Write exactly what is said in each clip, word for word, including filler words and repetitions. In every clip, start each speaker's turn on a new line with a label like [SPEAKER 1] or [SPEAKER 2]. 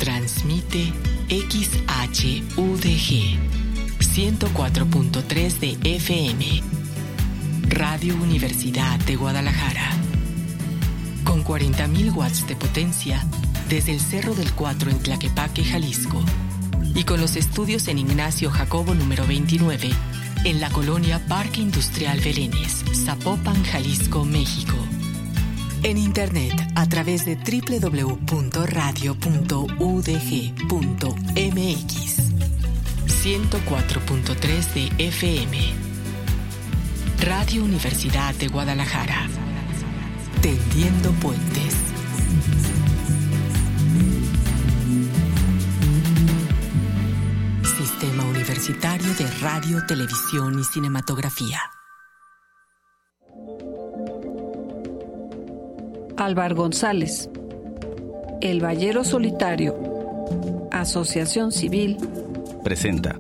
[SPEAKER 1] Transmite X H U D G ciento cuatro punto tres de F M. Radio Universidad de Guadalajara. Con cuarenta mil watts de potencia desde el Cerro del Cuatro en Tlaquepaque, Jalisco. Y con los estudios en Ignacio Jacobo número veintinueve, en la colonia Parque Industrial Belénes, Zapopan, Jalisco, México. En internet a través de doble u doble u doble u punto radio punto u d g punto m x. ciento cuatro punto tres de F M. Radio Universidad de Guadalajara. Tendiendo puentes. Sistema Universitario de Radio, Televisión y Cinematografía.
[SPEAKER 2] Álvar González, El Ballero Solitario, Asociación Civil,
[SPEAKER 3] presenta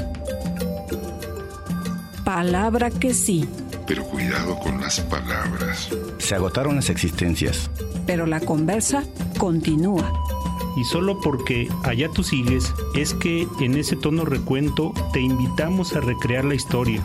[SPEAKER 2] Palabra que sí.
[SPEAKER 4] Pero cuidado con las palabras.
[SPEAKER 3] Se agotaron las existencias.
[SPEAKER 2] Pero la conversa continúa.
[SPEAKER 5] Y solo porque allá tú sigues, es que en ese tono recuento te invitamos a recrear la historia.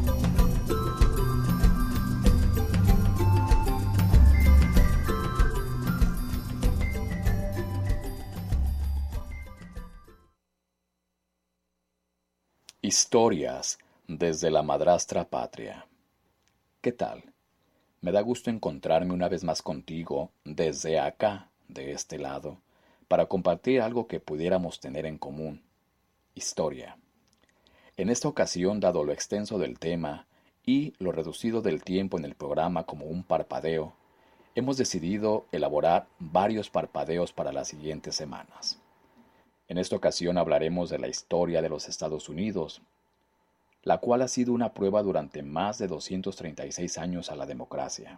[SPEAKER 6] Historias desde la madrastra patria. ¿Qué tal? Me da gusto encontrarme una vez más contigo desde acá, de este lado, para compartir algo que pudiéramos tener en común. Historia. En esta ocasión, dado lo extenso del tema y lo reducido del tiempo en el programa como un parpadeo, hemos decidido elaborar varios parpadeos para las siguientes semanas. En esta ocasión hablaremos de la historia de los Estados Unidos, la cual ha sido una prueba durante más de doscientos treinta y seis años a la democracia.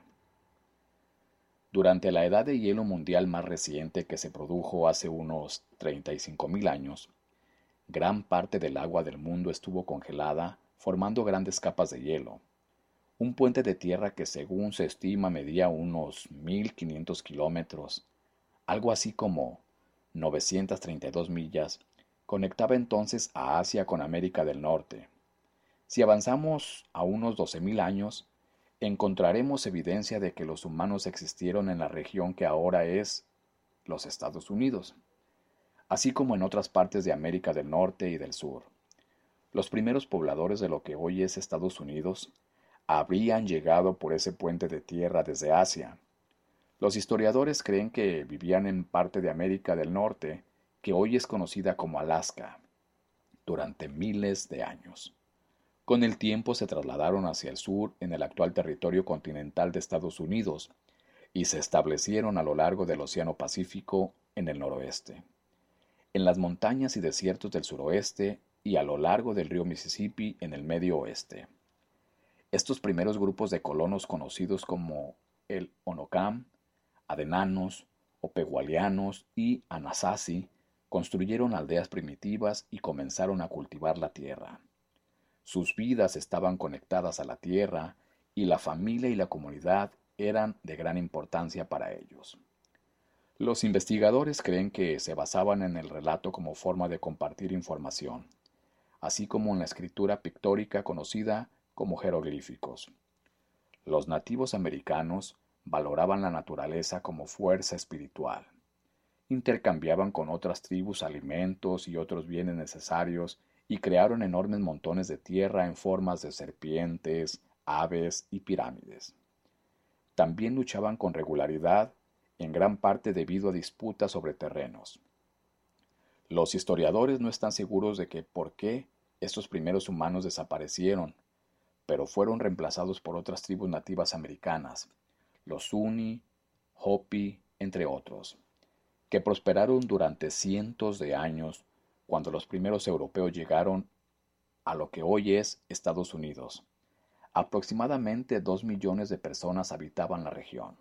[SPEAKER 6] Durante la edad de hielo mundial más reciente que se produjo hace unos treinta y cinco mil años, gran parte del agua del mundo estuvo congelada, formando grandes capas de hielo. Un puente de tierra que según se estima medía unos mil quinientos kilómetros, algo así como novecientas treinta y dos millas, conectaba entonces a Asia con América del Norte. Si avanzamos a unos doce mil años, encontraremos evidencia de que los humanos existieron en la región que ahora es los Estados Unidos, así como en otras partes de América del Norte y del Sur. Los primeros pobladores de lo que hoy es Estados Unidos habrían llegado por ese puente de tierra desde Asia. Los historiadores creen que vivían en parte de América del Norte, que hoy es conocida como Alaska, durante miles de años. Con el tiempo se trasladaron hacia el sur en el actual territorio continental de Estados Unidos y se establecieron a lo largo del Océano Pacífico en el noroeste, en las montañas y desiertos del suroeste y a lo largo del río Mississippi en el medio oeste. Estos primeros grupos de colonos conocidos como el Onocam, Adenanos, Opegualianos y Anasazi construyeron aldeas primitivas y comenzaron a cultivar la tierra. Sus vidas estaban conectadas a la tierra y la familia y la comunidad eran de gran importancia para ellos. Los investigadores creen que se basaban en el relato como forma de compartir información, así como en la escritura pictórica conocida como jeroglíficos. Los nativos americanos valoraban la naturaleza como fuerza espiritual. Intercambiaban con otras tribus alimentos y otros bienes necesarios y crearon enormes montones de tierra en formas de serpientes, aves y pirámides. También luchaban con regularidad, en gran parte debido a disputas sobre terrenos. Los historiadores no están seguros de que por qué estos primeros humanos desaparecieron, pero fueron reemplazados por otras tribus nativas americanas, los Zuni, Hopi, entre otros, que prosperaron durante cientos de años cuando los primeros europeos llegaron a lo que hoy es Estados Unidos. Aproximadamente dos millones de personas habitaban la región.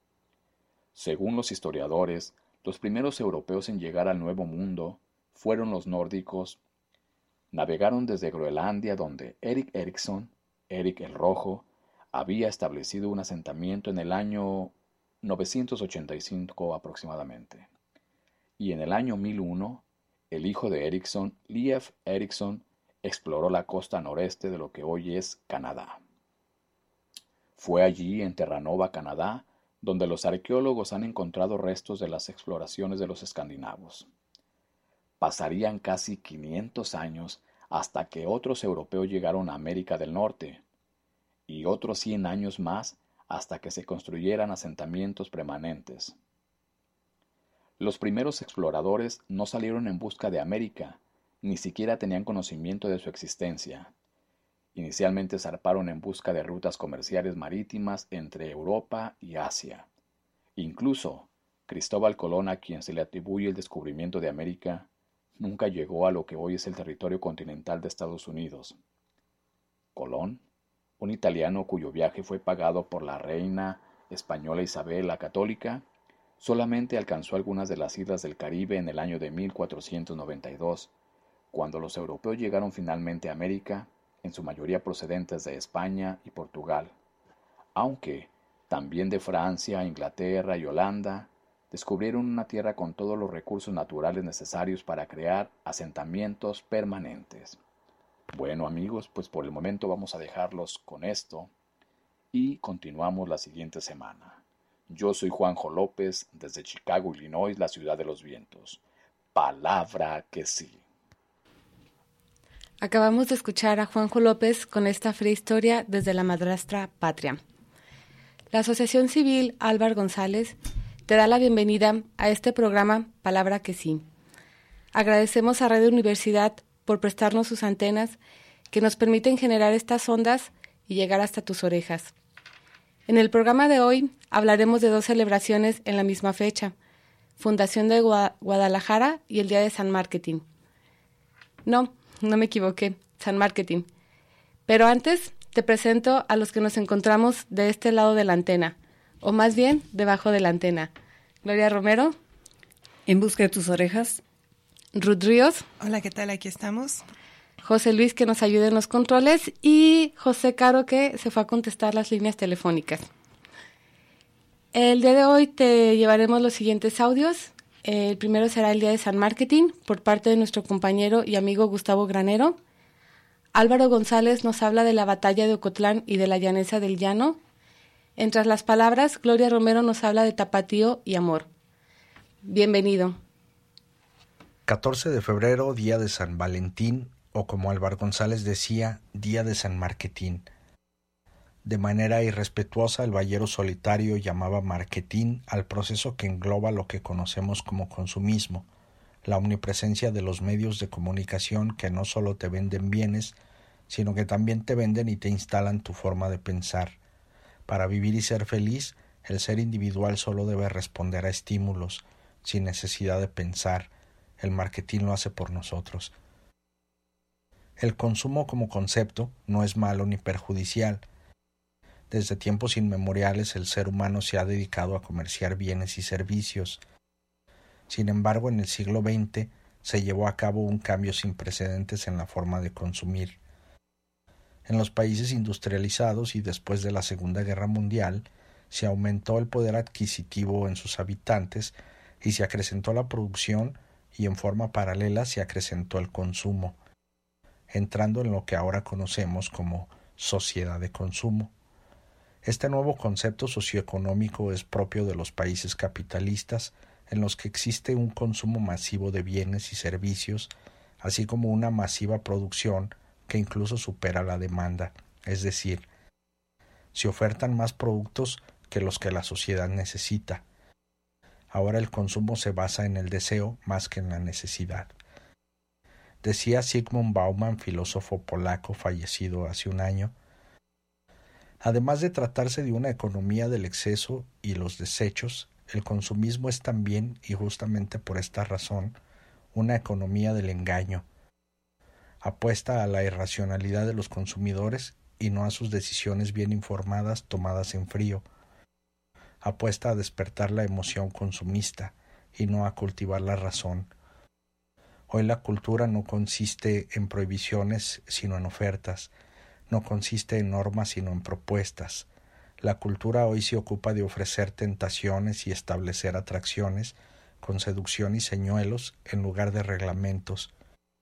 [SPEAKER 6] Según los historiadores, los primeros europeos en llegar al Nuevo Mundo fueron los nórdicos. Navegaron desde Groenlandia, donde Erik Erikson, Erik el Rojo, había establecido un asentamiento en el año novecientos ochenta y cinco aproximadamente. y en el año mil uno, el hijo de Ericsson, Leif Erikson, exploró la costa noreste de lo que hoy es Canadá. Fue allí, en Terranova, Canadá, donde los arqueólogos han encontrado restos de las exploraciones de los escandinavos. Pasarían casi quinientos años hasta que otros europeos llegaron a América del Norte, y otros cien años más hasta que se construyeran asentamientos permanentes. Los primeros exploradores no salieron en busca de América, ni siquiera tenían conocimiento de su existencia. Inicialmente zarparon en busca de rutas comerciales marítimas entre Europa y Asia. Incluso, Cristóbal Colón, a quien se le atribuye el descubrimiento de América, nunca llegó a lo que hoy es el territorio continental de Estados Unidos. Colón, un italiano cuyo viaje fue pagado por la reina española Isabel la Católica, solamente alcanzó algunas de las islas del Caribe en el año de mil cuatrocientos noventa y dos, cuando los europeos llegaron finalmente a América, en su mayoría procedentes de España y Portugal, aunque también de Francia, Inglaterra y Holanda, descubrieron una tierra con todos los recursos naturales necesarios para crear asentamientos permanentes. Bueno amigos, pues por el momento vamos a dejarlos con esto y continuamos la siguiente semana. Yo soy Juanjo López, desde Chicago, Illinois, la ciudad de los vientos. Palabra que sí.
[SPEAKER 7] Acabamos de escuchar a Juanjo López con esta fría historia desde la madrastra patria. La Asociación Civil Álvar González te da la bienvenida a este programa Palabra que sí. Agradecemos a Radio Universidad por prestarnos sus antenas que nos permiten generar estas ondas y llegar hasta tus orejas. En el programa de hoy hablaremos de dos celebraciones en la misma fecha, Fundación de Guadalajara y el Día de San Marketing. No, no me equivoqué, San Marketing. Pero antes te presento a los que nos encontramos de este lado de la antena, o más bien debajo de la antena. Gloria Romero.
[SPEAKER 2] En busca de tus orejas.
[SPEAKER 7] Ruth Ríos.
[SPEAKER 8] Hola, ¿qué tal? Aquí estamos.
[SPEAKER 7] José Luis, que nos ayude en los controles, y José Caro, que se fue a contestar las líneas telefónicas. El día de hoy te llevaremos los siguientes audios. El primero será el Día de San Marketing, por parte de nuestro compañero y amigo Gustavo Granero. Álvaro González nos habla de la batalla de Ocotlán y de la llaneza del llano. Entre las palabras, Gloria Romero nos habla de tapatío y amor. Bienvenido.
[SPEAKER 9] catorce de febrero, Día de San Valentín, o como Álvaro González decía, Día de San Marketing. De manera irrespetuosa, el ballero solitario llamaba marketing al proceso que engloba lo que conocemos como consumismo, la omnipresencia de los medios de comunicación que no solo te venden bienes, sino que también te venden y te instalan tu forma de pensar. Para vivir y ser feliz, el ser individual solo debe responder a estímulos, sin necesidad de pensar. El marketing lo hace por nosotros. El consumo como concepto no es malo ni perjudicial. Desde tiempos inmemoriales el ser humano se ha dedicado a comerciar bienes y servicios. Sin embargo, en el siglo veinte se llevó a cabo un cambio sin precedentes en la forma de consumir. En los países industrializados y después de la Segunda Guerra Mundial, se aumentó el poder adquisitivo en sus habitantes y se acrecentó la producción, y en forma paralela se acrecentó el consumo, entrando en lo que ahora conocemos como sociedad de consumo. Este nuevo concepto socioeconómico es propio de los países capitalistas, en los que existe un consumo masivo de bienes y servicios, así como una masiva producción que incluso supera la demanda, es decir, se ofertan más productos que los que la sociedad necesita. Ahora el consumo se basa en el deseo más que en la necesidad. Decía Zygmunt Bauman, filósofo polaco fallecido hace un año, además de tratarse de una economía del exceso y los desechos, el consumismo es también, y justamente por esta razón, una economía del engaño. Apuesta a la irracionalidad de los consumidores y no a sus decisiones bien informadas tomadas en frío. Apuesta a despertar la emoción consumista y no a cultivar la razón. Hoy la cultura no consiste en prohibiciones sino en ofertas, no consiste en normas sino en propuestas. La cultura hoy se ocupa de ofrecer tentaciones y establecer atracciones, con seducción y señuelos en lugar de reglamentos,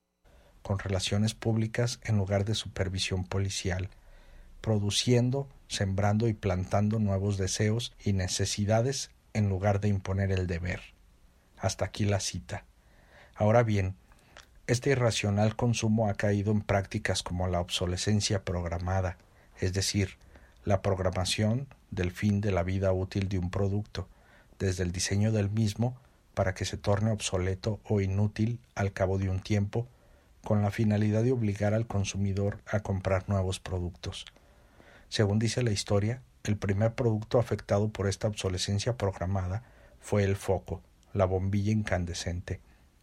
[SPEAKER 9] con relaciones públicas en lugar de supervisión policial, produciendo, sembrando y plantando nuevos deseos y necesidades en lugar de imponer el deber. Hasta aquí la cita. Ahora bien, este irracional consumo ha caído en prácticas como la obsolescencia programada, es decir, la programación del fin de la vida útil de un producto, desde el diseño del mismo para que se torne obsoleto o inútil al cabo de un tiempo, con la finalidad de obligar al consumidor a comprar nuevos productos. Según dice la historia, el primer producto afectado por esta obsolescencia programada fue el foco, la bombilla incandescente.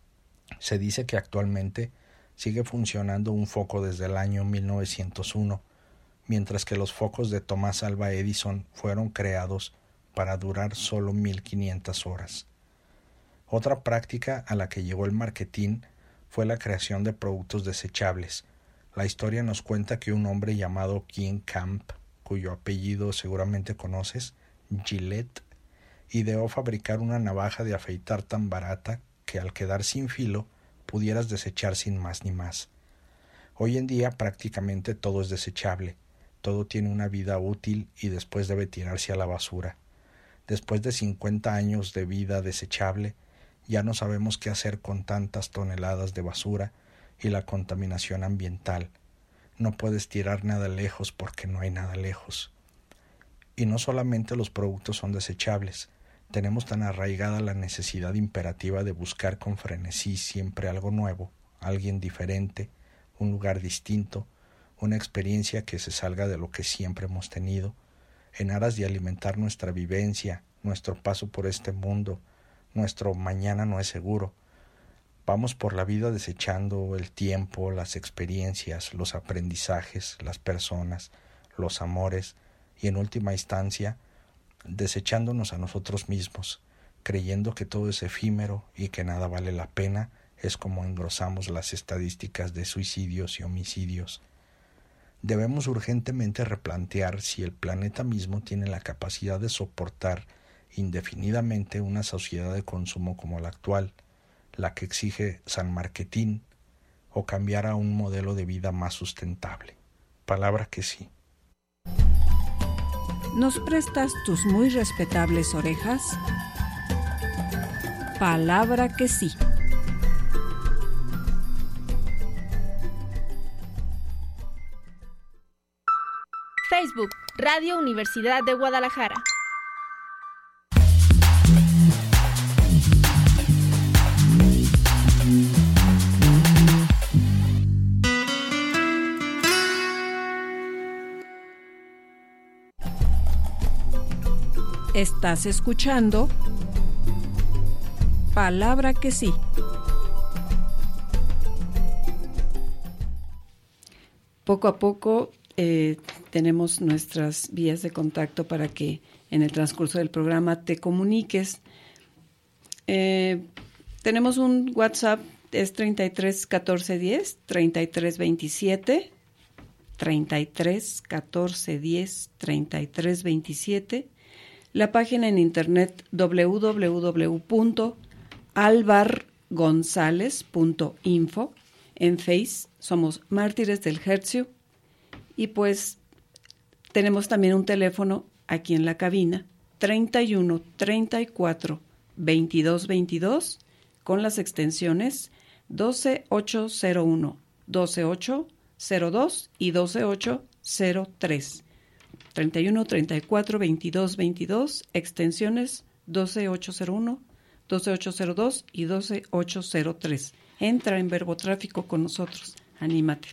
[SPEAKER 9] Se dice que actualmente sigue funcionando un foco desde el año mil novecientos uno, mientras que los focos de Thomas Alva Edison fueron creados para durar solo mil quinientas horas. Otra práctica a la que llegó el marketing fue la creación de productos desechables. La historia nos cuenta que un hombre llamado King Camp, cuyo apellido seguramente conoces, Gillette, ideó fabricar una navaja de afeitar tan barata que al quedar sin filo pudieras desechar sin más ni más. Hoy en día prácticamente todo es desechable, todo tiene una vida útil y después debe tirarse a la basura. Después de cincuenta años de vida desechable, ya no sabemos qué hacer con tantas toneladas de basura y la contaminación ambiental. No puedes tirar nada lejos porque no hay nada lejos. Y no solamente los productos son desechables, tenemos tan arraigada la necesidad imperativa de buscar con frenesí siempre algo nuevo, alguien diferente, un lugar distinto, una experiencia que se salga de lo que siempre hemos tenido, en aras de alimentar nuestra vivencia, nuestro paso por este mundo. Nuestro mañana no es seguro. Vamos por la vida desechando el tiempo, las experiencias, los aprendizajes, las personas, los amores y en última instancia desechándonos a nosotros mismos, creyendo que todo es efímero y que nada vale la pena. Es como engrosamos las estadísticas de suicidios y homicidios. Debemos urgentemente replantear si el planeta mismo tiene la capacidad de soportar indefinidamente una sociedad de consumo como la actual, la que exige San Marketing, o cambiar a un modelo de vida más sustentable. Palabra que sí.
[SPEAKER 2] ¿Nos prestas tus muy respetables orejas? Palabra que sí.
[SPEAKER 8] Facebook, Radio Universidad de Guadalajara.
[SPEAKER 2] Estás escuchando Palabra que sí. Poco a poco eh, tenemos nuestras vías de contacto para que en el transcurso del programa te comuniques. Eh, tenemos un WhatsApp, es treinta y tres catorce diez, treinta y tres veintisiete, treinta y tres catorce diez, treinta y tres veintisiete. La página en internet doble u doble u doble u punto alvar gonzález punto info. En Face somos Mártires del Hercio. Y pues tenemos también un teléfono aquí en la cabina, treinta y uno, treinta y cuatro, veintidós veintidós, con las extensiones doce ocho cero uno, doce ocho cero dos y doce ocho cero tres. treinta y uno, treinta y cuatro, veintidós veintidós, extensiones doce ocho cero uno, doce ocho cero dos y doce ocho cero tres. Entra en Verbotráfico con nosotros. Anímate.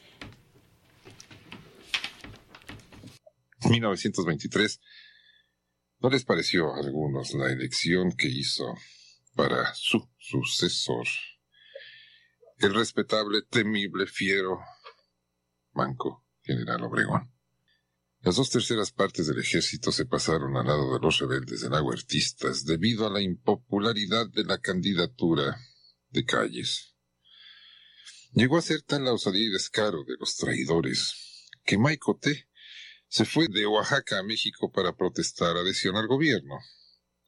[SPEAKER 4] mil novecientos veintitrés. ¿No les pareció a algunos la elección que hizo para su sucesor el respetable, temible, fiero, manco general Obregón? Las dos terceras partes del ejército se pasaron al lado de los rebeldes de la huertistas debido a la impopularidad de la candidatura de Calles. Llegó a ser tal la osadía y descaro de los traidores que Maicoté se fue de Oaxaca a México para protestar adhesión al gobierno.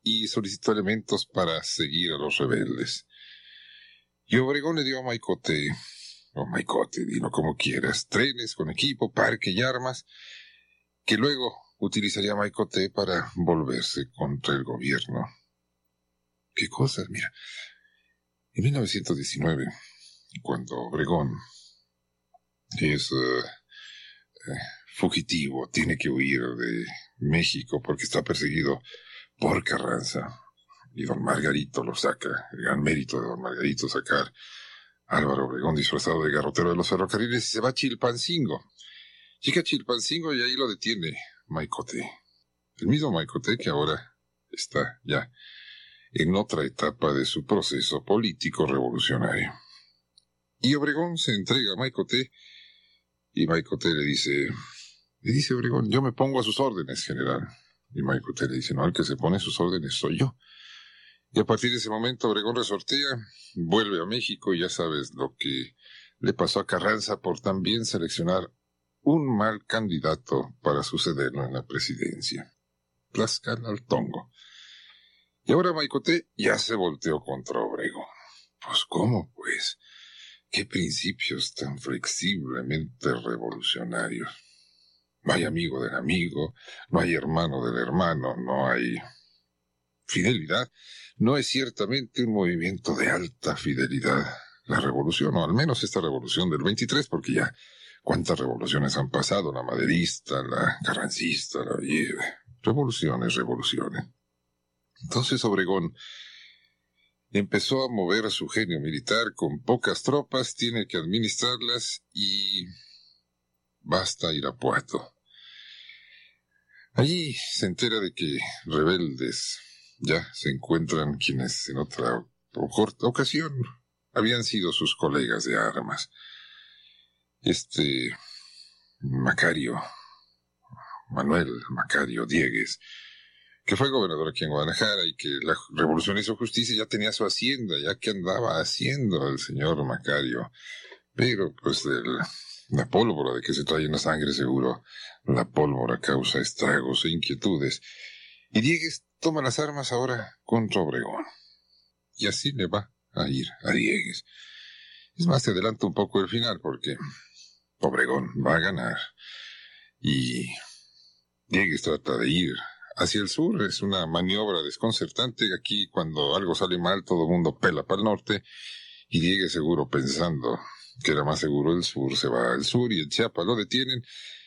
[SPEAKER 4] y solicitó elementos para seguir a los rebeldes. Y Obregón le dio a Maicote, o Maicote, dilo como quieras, trenes con equipo, parque y armas, que luego utilizaría Maicote para volverse contra el gobierno. ¿Qué cosas? Mira, en mil novecientos diecinueve, cuando Obregón es uh, uh, fugitivo, tiene que huir de México porque está perseguido por Carranza, y don Margarito lo saca, el gran mérito de don Margarito sacar a Álvaro Obregón disfrazado de garrotero de los ferrocarriles, y se va a Chilpancingo. Llega a Chilpancingo y ahí lo detiene Maicote, el mismo Maicote que ahora está ya en otra etapa de su proceso político revolucionario. Y Obregón se entrega a Maicote, y Maicote le dice, le dice Obregón, yo me pongo a sus órdenes, general. Y Maicote le dice, no, el que se pone a sus órdenes soy yo. Y a partir de ese momento Obregón resortea, vuelve a México, y ya sabes lo que le pasó a Carranza por también seleccionar un mal candidato para sucederlo en la presidencia. Tlaxcala al tongo. Y ahora Maicote ya se volteó contra Obregón. Pues ¿cómo, pues? ¿Qué principios tan flexiblemente revolucionarios? No hay amigo del amigo, no hay hermano del hermano, no hay fidelidad. No es ciertamente un movimiento de alta fidelidad la revolución, o al menos esta revolución del veintitrés, porque ya cuántas revoluciones han pasado, la maderista, la carrancista, la vieja. Revoluciones, revoluciones. Entonces Obregón empezó a mover a su genio militar con pocas tropas, tiene que administrarlas y basta Irapuato. Allí se entera de que rebeldes ya se encuentran quienes en otra ocasión habían sido sus colegas de armas. Este Macario, Manuel Macario Diegues, que fue gobernador aquí en Guadalajara y que la revolución hizo justicia, ya tenía su hacienda, ya que andaba haciendo el señor Macario. Pero pues el, la pólvora de que se trae en la sangre seguro, la pólvora causa estragos e inquietudes. Y Diegues toma las armas ahora contra Obregón. Y así le va a ir a Diegues. Es más, te adelanto un poco el final porque Obregón va a ganar. Y Diegues trata de ir hacia el sur, es una maniobra desconcertante. Aquí cuando algo sale mal todo el mundo pela para el norte, y Diegues seguro pensando que era más seguro el sur, se va al sur, y en Chiapas lo detienen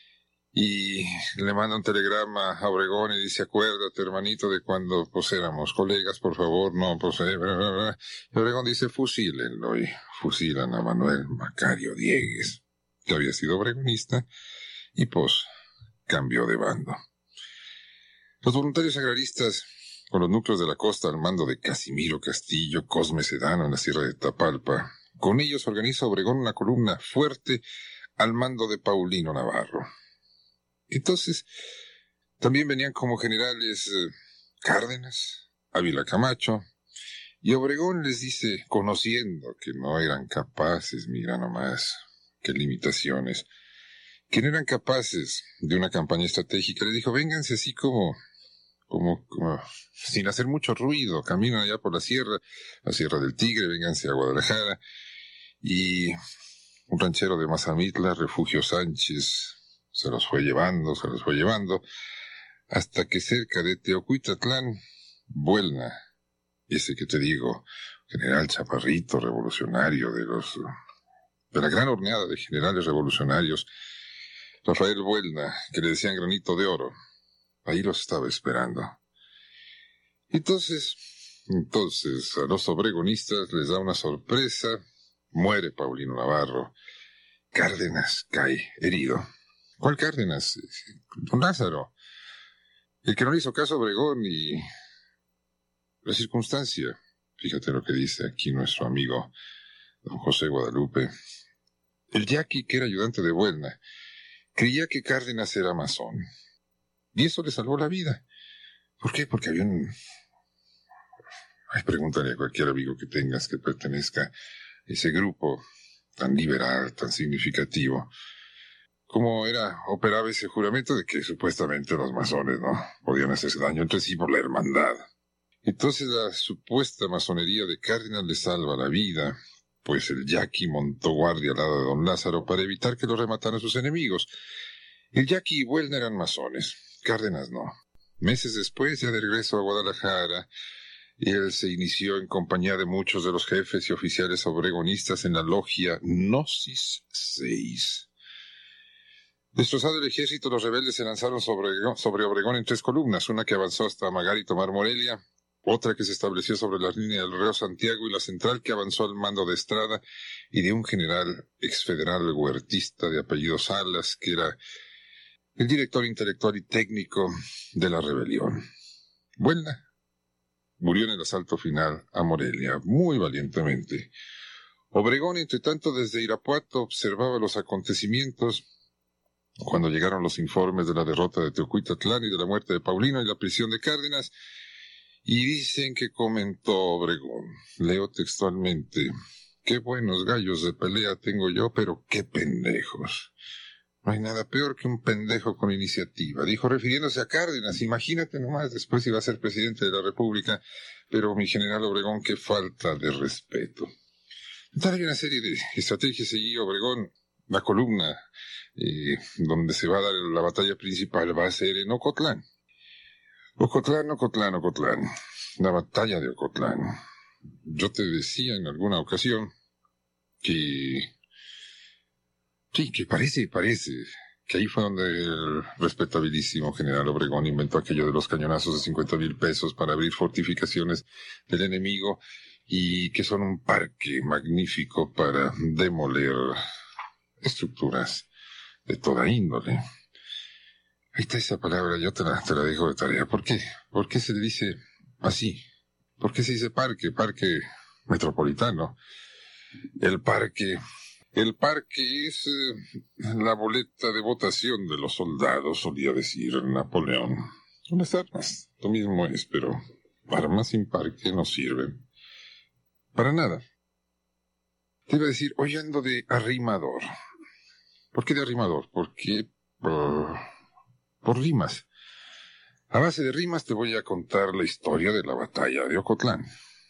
[SPEAKER 4] y le manda un telegrama a Obregón y dice, acuérdate hermanito de cuando pues éramos colegas, por favor, no, pues eh, bla, bla, bla. Y Obregón dice, fusílenlo, y fusilan a Manuel Macario Diegues, que había sido obregonista, y pues cambió de bando. Los voluntarios agraristas, con los núcleos de la costa al mando de Casimiro Castillo, Cosme Sedano en la sierra de Tapalpa, con ellos organiza Obregón una columna fuerte al mando de Paulino Navarro. Entonces, también venían como generales eh, Cárdenas, Ávila Camacho, y Obregón les dice, conociendo que no eran capaces, mira nomás, qué limitaciones, que no eran capaces de una campaña estratégica, les dijo, vénganse así como, como, como, sin hacer mucho ruido, caminan allá por la sierra, la Sierra del Tigre, vénganse a Guadalajara, y un ranchero de Mazamitla, Refugio Sánchez, se los fue llevando, se los fue llevando, hasta que cerca de Teocuitatlán, Buelna, ese que te digo, general chaparrito, revolucionario de los, de la gran horneada de generales revolucionarios, Rafael Buelna, que le decían Granito de Oro, ahí los estaba esperando. Entonces, entonces, a los obregonistas les da una sorpresa, muere Paulino Navarro, Cárdenas cae herido. ¿Cuál Cárdenas? Don Lázaro, el que no le hizo caso a Obregón, y la circunstancia, fíjate lo que dice aquí nuestro amigo don José Guadalupe, el yaqui que era ayudante de Buelna, creía que Cárdenas era masón, y eso le salvó la vida. ¿Por qué? Porque había un... Ay, pregúntale a cualquier amigo que tengas que pertenezca a ese grupo tan liberal, tan significativo, cómo era, operaba ese juramento de que supuestamente los masones no podían hacerse daño entre sí por la hermandad. Entonces la supuesta masonería de Cárdenas le salva la vida, pues el yaqui montó guardia al lado de don Lázaro para evitar que lo remataran sus enemigos. El yaqui y Buelna eran masones, Cárdenas no. Meses después, ya de regreso a Guadalajara, él se inició en compañía de muchos de los jefes y oficiales obregonistas en la logia Gnosis seis. Destrozado el ejército, los rebeldes se lanzaron sobre, sobre Obregón en tres columnas, una que avanzó hasta Magar y tomar Morelia, otra que se estableció sobre la línea del río Santiago y la central que avanzó al mando de Estrada y de un general exfederal huertista de apellido Salas, que era el director intelectual y técnico de la rebelión. Buelna murió en el asalto final a Morelia, muy valientemente. Obregón, entre tanto, desde Irapuato observaba los acontecimientos cuando llegaron los informes de la derrota de Teocuitatlán y de la muerte de Paulino y la prisión de Cárdenas, y dicen que comentó Obregón, leo textualmente: qué buenos gallos de pelea tengo yo, pero qué pendejos. No hay nada peor que un pendejo con iniciativa, dijo refiriéndose a Cárdenas. Imagínate nomás, después iba a ser presidente de la República, pero mi general Obregón, qué falta de respeto. Entonces hay una serie de estrategias allí. Obregón, la columna eh, donde se va a dar la batalla principal va a ser en Ocotlán. Ocotlán, Ocotlán, Ocotlán. La batalla de Ocotlán. Yo te decía en alguna ocasión que... Sí, que parece, parece que ahí fue donde el respetabilísimo general Obregón inventó aquello de los cañonazos de cincuenta mil pesos para abrir fortificaciones del enemigo y que son un parque magnífico para demoler estructuras de toda índole. Ahí está esa palabra, yo te la, te la dejo de tarea. ¿Por qué? ¿Por qué se le dice así? ¿Por qué se dice parque? Parque metropolitano. El parque... El parque es eh, la boleta de votación de los soldados, solía decir Napoleón. Son las armas, lo mismo es, pero armas sin parque no sirven para nada. Te iba a decir, hoy ando de arrimador. ¿Por qué de arrimador? Porque uh, por rimas. A base de rimas te voy a contar la historia de la batalla de Ocotlán.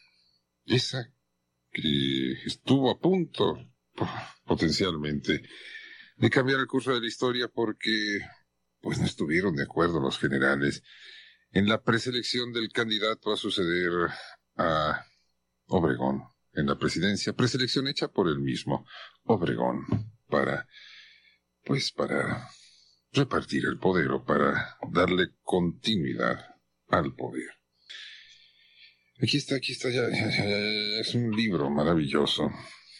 [SPEAKER 4] Esa que estuvo a punto... potencialmente, de cambiar el curso de la historia porque pues no estuvieron de acuerdo los generales en la preselección del candidato a suceder a Obregón en la presidencia, preselección hecha por el mismo Obregón para, pues para repartir el poder o para darle continuidad al poder. Aquí está, aquí está, ya, ya, ya, ya es un libro maravilloso.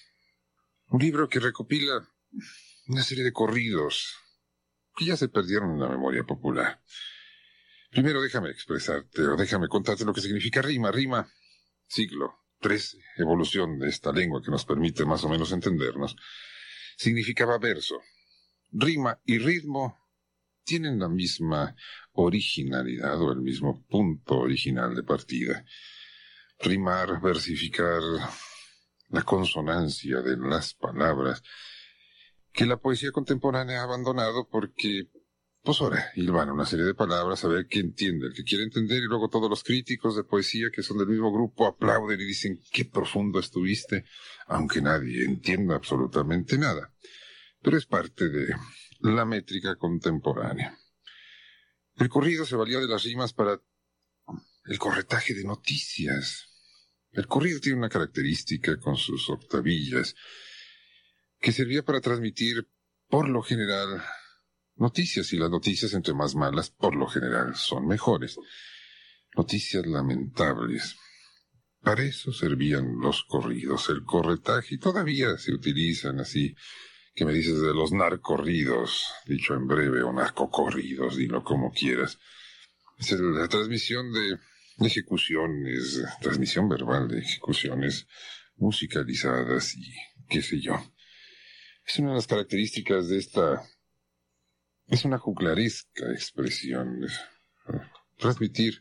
[SPEAKER 4] Un libro que recopila una serie de corridos que ya se perdieron en la memoria popular. Primero déjame expresarte o déjame contarte lo que significa rima. Rima, siglo trece, evolución de esta lengua que nos permite más o menos entendernos, significaba verso. Rima y ritmo tienen la misma originalidad o el mismo punto original de partida. Rimar, versificar... la consonancia de las palabras, que la poesía contemporánea ha abandonado porque, pues ahora, hilvan una serie de palabras a ver qué entiende, el que quiere entender, y luego todos los críticos de poesía que son del mismo grupo aplauden y dicen qué profundo estuviste, aunque nadie entienda absolutamente nada. Pero es parte de la métrica contemporánea. El corrido se valía de las rimas para el corretaje de noticias. El corrido tiene una característica con sus octavillas que servía para transmitir, por lo general, noticias, y las noticias, entre más malas, por lo general, son mejores. Noticias lamentables. Para eso servían los corridos, el corretaje, y todavía se utilizan así, que me dices de los narcorridos, dicho en breve, o narcocorridos, dilo como quieras. Es la transmisión de... ejecuciones, transmisión verbal de ejecuciones musicalizadas y qué sé yo. Es una de las características de esta... es una juglaresca expresión. Es, uh, transmitir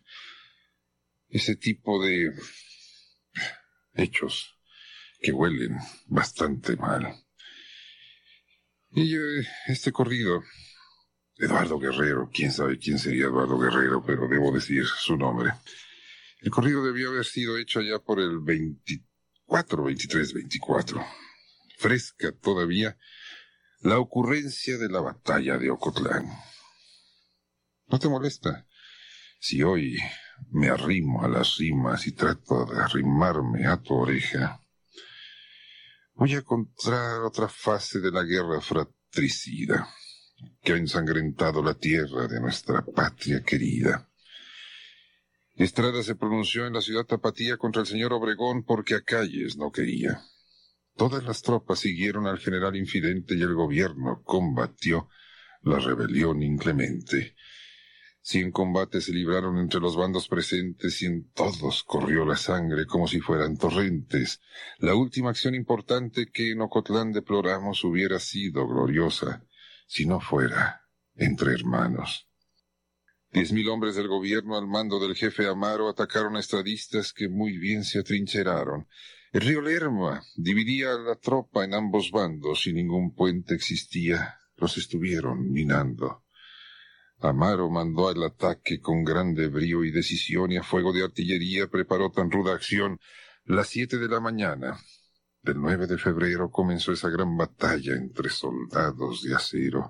[SPEAKER 4] ese tipo de hechos que huelen bastante mal. Y eh, este corrido, Eduardo Guerrero, quién sabe quién sería Eduardo Guerrero, pero debo decir su nombre. El corrido debió haber sido hecho allá por el veinticuatro, veintitrés, veinticuatro. Fresca todavía la ocurrencia de la batalla de Ocotlán. ¿No te molesta si hoy me arrimo a las rimas y trato de arrimarme a tu oreja? Voy a contar otra fase de la guerra fratricida que ha ensangrentado la tierra de nuestra patria querida. Estrada se pronunció en la ciudad tapatía contra el señor Obregón porque a Calles no quería. Todas las tropas siguieron al general infidente y el gobierno combatió la rebelión inclemente. Cien combates se libraron entre los bandos presentes y en todos corrió la sangre como si fueran torrentes. La última acción importante que en Ocotlán deploramos hubiera sido gloriosa si no fuera entre hermanos. Diez mil hombres del gobierno al mando del jefe Amaro atacaron a estradistas que muy bien se atrincheraron. El río Lerma dividía a la tropa en ambos bandos y ningún puente existía. Los estuvieron minando. Amaro mandó el ataque con grande brío y decisión y a fuego de artillería preparó tan ruda acción. Las siete de la mañana del nueve de febrero comenzó esa gran batalla entre soldados de acero.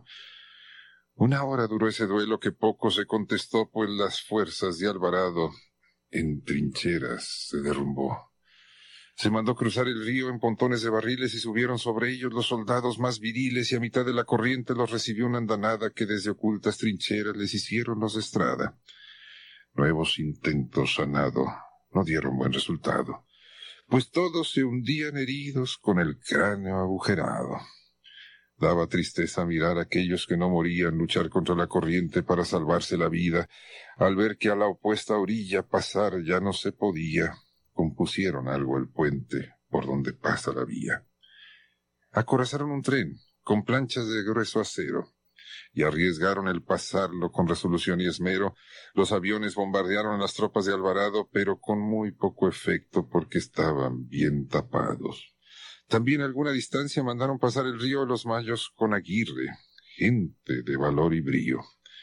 [SPEAKER 4] Una hora duró ese duelo que poco se contestó, pues las fuerzas de Alvarado en trincheras se derrumbó. Se mandó cruzar el río en pontones de barriles y subieron sobre ellos los soldados más viriles y a mitad de la corriente los recibió una andanada que desde ocultas trincheras les hicieron los de Estrada. Nuevos intentos a nado no dieron buen resultado, pues todos se hundían heridos con el cráneo agujerado. Daba tristeza mirar a aquellos que no morían luchar contra la corriente para salvarse la vida. Al ver que a la opuesta orilla pasar ya no se podía, compusieron algo el puente por donde pasa la vía. Acorazaron un tren con planchas de grueso acero y arriesgaron el pasarlo con resolución y esmero. Los aviones bombardearon a las tropas de Alvarado, pero con muy poco efecto porque estaban bien tapados. También a alguna distancia mandaron pasar el río de los Mayos con Aguirre, gente de valor y brío.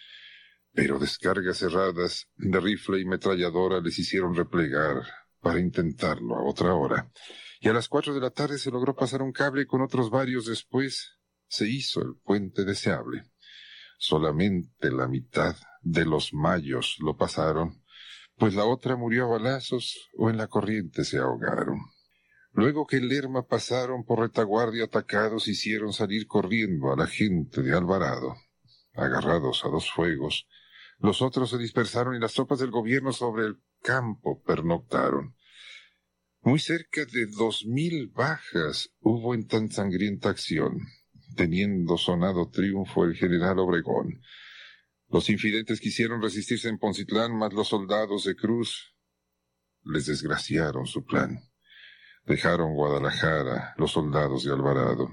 [SPEAKER 4] Pero descargas cerradas de rifle y metralladora les hicieron replegar para intentarlo a otra hora. Y a las cuatro de la tarde se logró pasar un cable con otros varios después. Se hizo el puente deseable. Solamente la mitad de los Mayos lo pasaron, pues la otra murió a balazos o en la corriente se ahogaron. Luego que el Lerma pasaron por retaguardia atacados, hicieron salir corriendo a la gente de Alvarado. Agarrados a dos fuegos, los otros se dispersaron y las tropas del gobierno sobre el campo pernoctaron. Muy cerca de dos mil bajas hubo en tan sangrienta acción, teniendo sonado triunfo el general Obregón. Los infidentes quisieron resistirse en Poncitlán, mas los soldados de Cruz les desgraciaron su plan. Dejaron Guadalajara los soldados de Alvarado.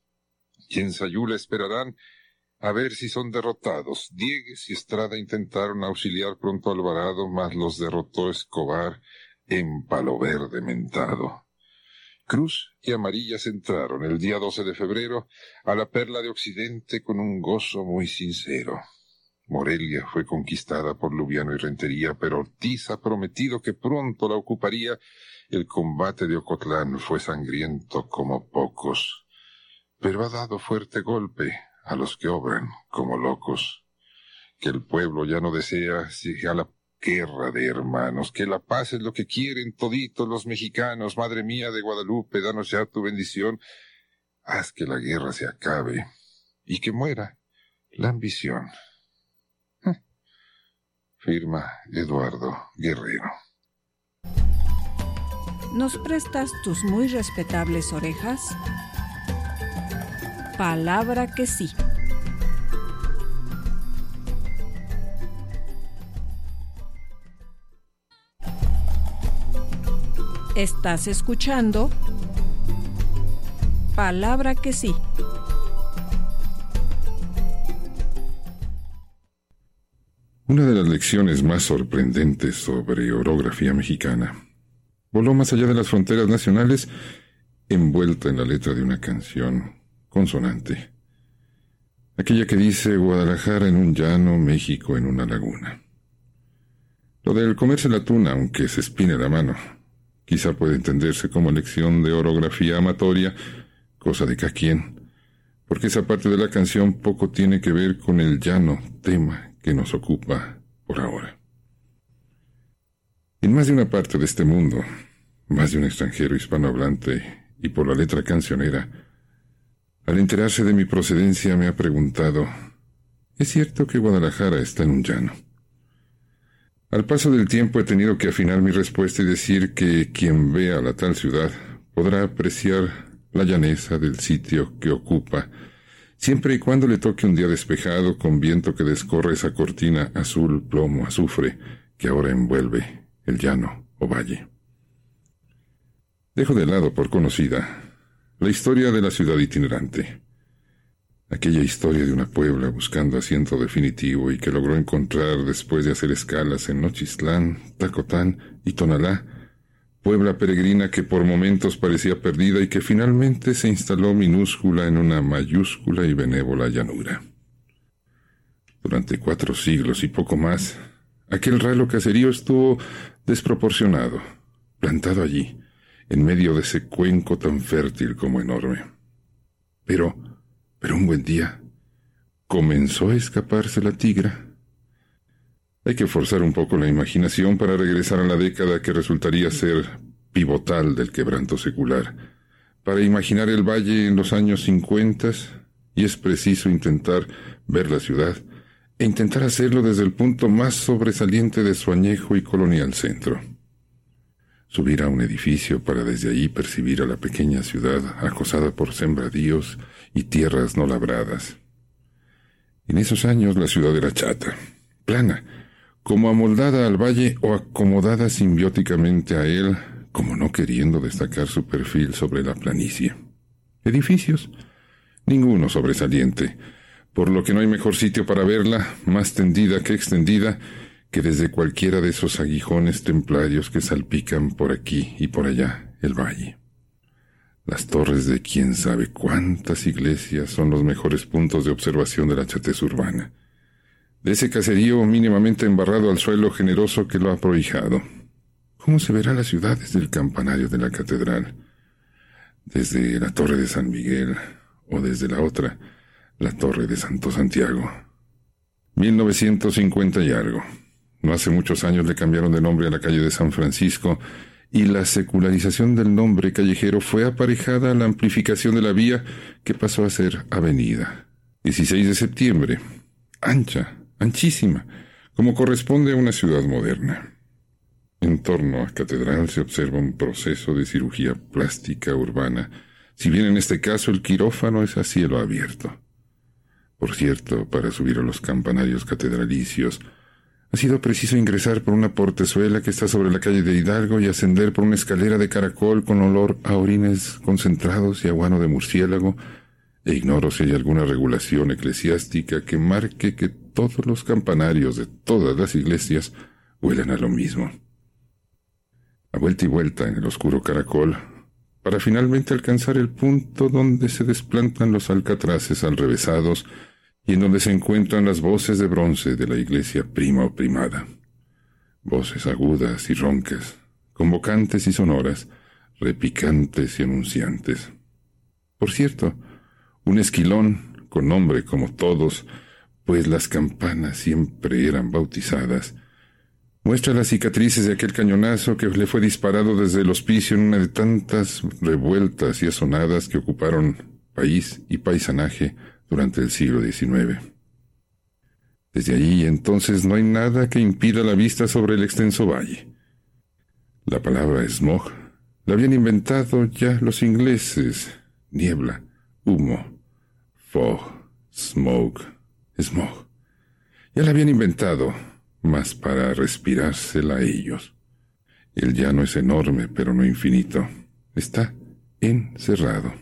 [SPEAKER 4] Y en Sayula esperarán a ver si son derrotados. Diegues y Estrada intentaron auxiliar pronto a Alvarado, mas los derrotó Escobar en Palo Verde mentado. Cruz y Amarillas entraron el día doce de febrero a la Perla de Occidente con un gozo muy sincero. Morelia fue conquistada por Lubiano y Rentería, pero Ortiz ha prometido que pronto la ocuparía. El combate de Ocotlán fue sangriento como pocos, pero ha dado fuerte golpe a los que obran como locos. Que el pueblo ya no desea a la guerra de hermanos, que la paz es lo que quieren toditos los mexicanos. Madre mía de Guadalupe, danos ya tu bendición. Haz que la guerra se acabe y que muera la ambición. Firma Eduardo Guerrero.
[SPEAKER 2] ¿Nos prestas tus muy respetables orejas? Palabra que sí. Estás escuchando Palabra que sí.
[SPEAKER 4] Una de las lecciones más sorprendentes sobre orografía mexicana voló más allá de las fronteras nacionales, envuelta en la letra de una canción consonante. Aquella que dice Guadalajara en un llano, México en una laguna. Lo del comerse la tuna, aunque se espine la mano, quizá puede entenderse como lección de orografía amatoria, cosa de cada quien, porque esa parte de la canción poco tiene que ver con el llano tema que nos ocupa por ahora. En más de una parte de este mundo, más de un extranjero hispanohablante y por la letra cancionera, al enterarse de mi procedencia me ha preguntado: ¿es cierto que Guadalajara está en un llano? Al paso del tiempo he tenido que afinar mi respuesta y decir que quien vea la tal ciudad podrá apreciar la llaneza del sitio que ocupa, siempre y cuando le toque un día despejado con viento que descorre esa cortina azul, plomo, azufre que ahora envuelve el llano o valle. Dejo de lado por conocida la historia de la ciudad itinerante, aquella historia de una Puebla buscando asiento definitivo y que logró encontrar después de hacer escalas en Nochistlán, Tacotán y Tonalá, Puebla peregrina que por momentos parecía perdida y que finalmente se instaló minúscula en una mayúscula y benévola llanura. Durante cuatro siglos y poco más, aquel ralo caserío estuvo desproporcionado, plantado allí, en medio de ese cuenco tan fértil como enorme. Pero, pero un buen día, comenzó a escaparse la tigra. Hay que forzar un poco la imaginación para regresar a la década que resultaría ser pivotal del quebranto secular, para imaginar el valle en los años cincuenta, y es preciso intentar ver la ciudad, e intentar hacerlo desde el punto más sobresaliente de su añejo y colonial centro. Subir a un edificio para desde allí percibir a la pequeña ciudad acosada por sembradíos y tierras no labradas. En esos años la ciudad era chata, plana, como amoldada al valle o acomodada simbióticamente a él, como no queriendo destacar su perfil sobre la planicie. Edificios, ninguno sobresaliente, por lo que no hay mejor sitio para verla, más tendida que extendida, que desde cualquiera de esos aguijones templarios que salpican por aquí y por allá el valle. Las torres de quién sabe cuántas iglesias son los mejores puntos de observación de la chatez urbana, de ese caserío mínimamente embarrado al suelo generoso que lo ha prohijado. ¿Cómo se verá la ciudad desde el campanario de la catedral, desde la torre de San Miguel, o desde la otra, la torre de Santo Santiago? mil novecientos cincuenta y algo. No hace muchos años le cambiaron de nombre a la calle de San Francisco, y la secularización del nombre callejero fue aparejada a la amplificación de la vía, que pasó a ser avenida. dieciséis de septiembre, ancha, anchísima, como corresponde a una ciudad moderna. En torno a Catedral se observa un proceso de cirugía plástica urbana, si bien en este caso el quirófano es a cielo abierto. Por cierto, para subir a los campanarios catedralicios, ha sido preciso ingresar por una portezuela que está sobre la calle de Hidalgo y ascender por una escalera de caracol con olor a orines concentrados y aguano de murciélago, e ignoro si hay alguna regulación eclesiástica que marque que todos los campanarios de todas las iglesias huelen a lo mismo. A vuelta y vuelta en el oscuro caracol, para finalmente alcanzar el punto donde se desplantan los alcatraces alrevesados y en donde se encuentran las voces de bronce de la iglesia prima o primada. Voces agudas y roncas, convocantes y sonoras, repicantes y anunciantes. Por cierto, un esquilón, con nombre como todos, pues las campanas siempre eran bautizadas, muestra las cicatrices de aquel cañonazo que le fue disparado desde el hospicio en una de tantas revueltas y asonadas que ocuparon país y paisanaje durante el siglo diecinueve. Desde allí entonces no hay nada que impida la vista sobre el extenso valle. La palabra smog la habían inventado ya los ingleses: niebla, humo, fog, smoke, smog. Ya la habían inventado, mas para respirársela a ellos. El llano es enorme, pero no infinito. Está encerrado.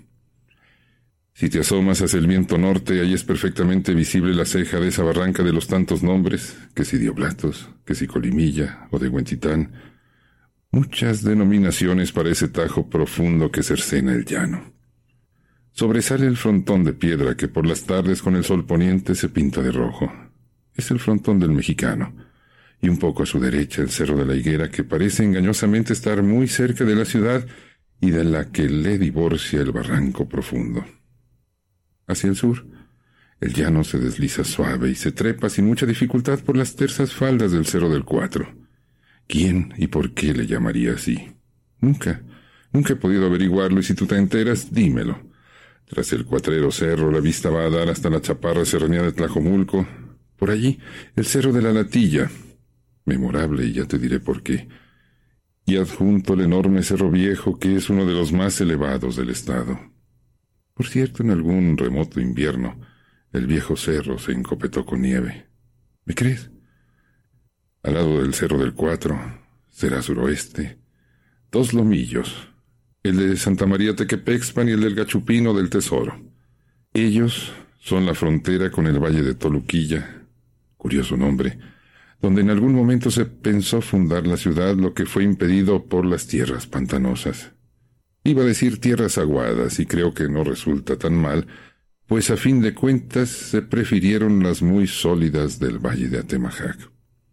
[SPEAKER 4] Si te asomas hacia el viento norte, ahí es perfectamente visible la ceja de esa barranca de los tantos nombres, que si Dioblatos, que si Colimilla o de Huentitán, muchas denominaciones para ese tajo profundo que cercena el llano. Sobresale el frontón de piedra que por las tardes con el sol poniente se pinta de rojo. Es el frontón del Mexicano, y un poco a su derecha el Cerro de la Higuera, que parece engañosamente estar muy cerca de la ciudad y de la que le divorcia el barranco profundo. Hacia el sur, el llano se desliza suave y se trepa sin mucha dificultad por las tersas faldas del Cerro del Cuatro. ¿Quién y por qué le llamaría así? Nunca, nunca he podido averiguarlo, y si tú te enteras, dímelo. Tras el cuatrero cerro, la vista va a dar hasta la chaparra serranía de Tlajomulco. Por allí, el Cerro de la Latilla, memorable, y ya te diré por qué. Y adjunto el enorme Cerro Viejo, que es uno de los más elevados del estado. Por cierto, en algún remoto invierno, el viejo cerro se encopetó con nieve. ¿Me crees? Al lado del Cerro del Cuatro, será suroeste, dos lomillos, el de Santa María Tequepexpan y el del Gachupino del Tesoro. Ellos son la frontera con el Valle de Toluquilla, curioso nombre, donde en algún momento se pensó fundar la ciudad, lo que fue impedido por las tierras pantanosas. Iba a decir tierras aguadas, y creo que no resulta tan mal, pues a fin de cuentas se prefirieron las muy sólidas del Valle de Atemajac.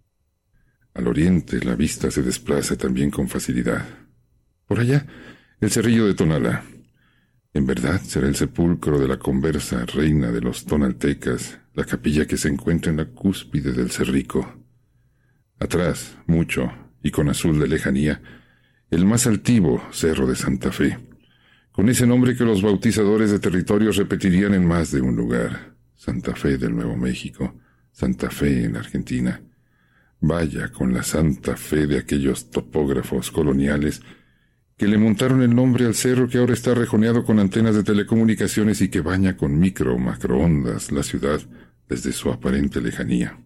[SPEAKER 4] Al oriente la vista se desplaza también con facilidad. Por allá, el Cerrillo de Tonalá. En verdad será el sepulcro de la conversa reina de los tonaltecas, la capilla que se encuentra en la cúspide del cerrico. Atrás, mucho, y con azul de lejanía, el más altivo Cerro de Santa Fe, con ese nombre que los bautizadores de territorios repetirían en más de un lugar: Santa Fe del Nuevo México, Santa Fe en Argentina. Vaya con la santa fe de aquellos topógrafos coloniales que le montaron el nombre al cerro, que ahora está rejoneado con antenas de telecomunicaciones y que baña con micro o macroondas la ciudad desde su aparente lejanía.